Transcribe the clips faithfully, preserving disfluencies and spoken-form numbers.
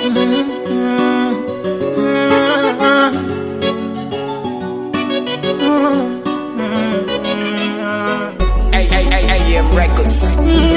A M Records.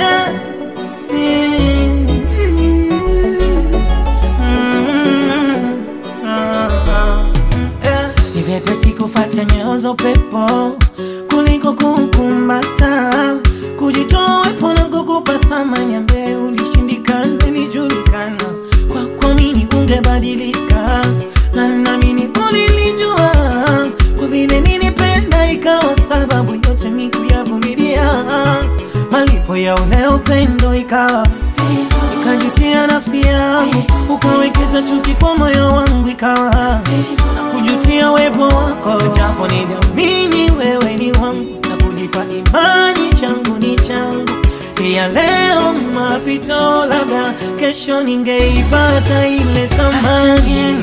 Ni vyepesi kufuata nyayo za upepo kuliko kukumbata, kujitoa wepo na kukupa thamani ambaye ulishindikana. Nilijulikana kwa kuamini ungebadilika, na naamini ulilijua kwa vile nilipenda, ikawa sababu yote mimi kuyavumilia. Malipo ya ule upendo ikawa nikajutia nafsi yangu, ukawekeza chuki kwa moyo wangu, ikawa na kujutia wepo wako. Japo niliamini wewe ni wangu na kujipa imani changu ni changu, ya leo mapito, labda kesho ningeipata ile thamani.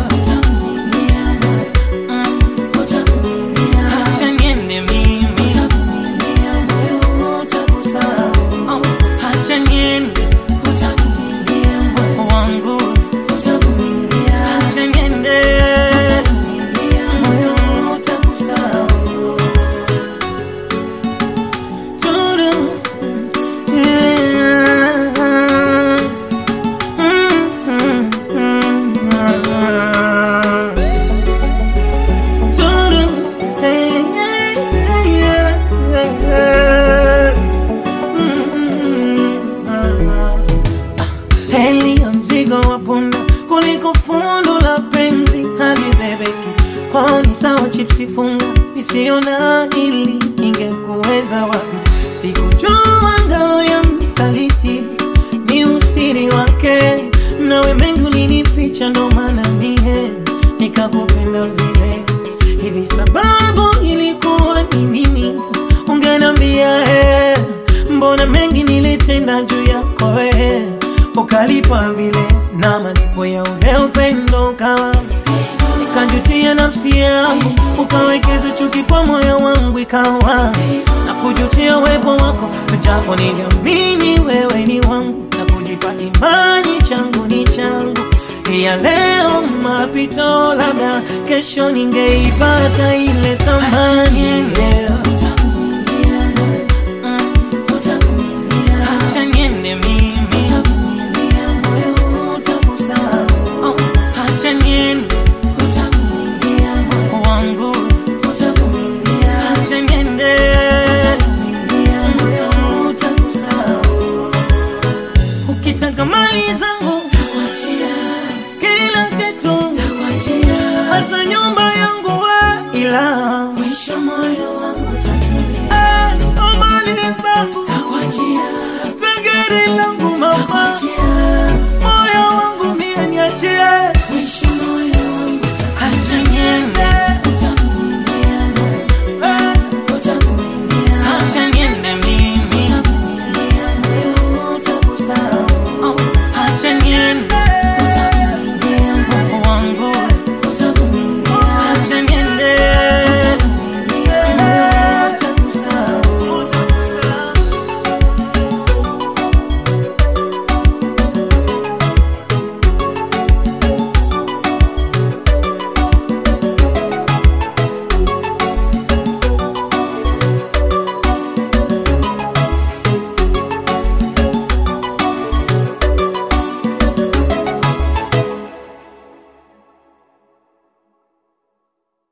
Heli ya mzigo wa punda kuliko fundo la penzi hadi bebeki. Kwao ni sawa chipsi funga, nisiona ili ingekuweza wapi. Sikujua ngao ya msaliti ni usiri wake, nawe mengi ulinificha, ndo maana mie nikakupenda vile. Hivi sababu ilikuwa ni nini? Ungenambia eh, mbona mengi nilitenda juu yako eh, ukalipa vile. Na malipo ya ule upendo kawa nikajutia nafsi yangu, ukawekeza chuki kwa moyo wangu, ikawa na kujutia wepo wako. Japo niliamini wewe ni wangu na kujipa imani changu ni changu, ya leo mapito, labda kesho ningeipata ile thamani. Ukitaka mali zangu takuachia, kila kitu hata nyumba yangu wa ila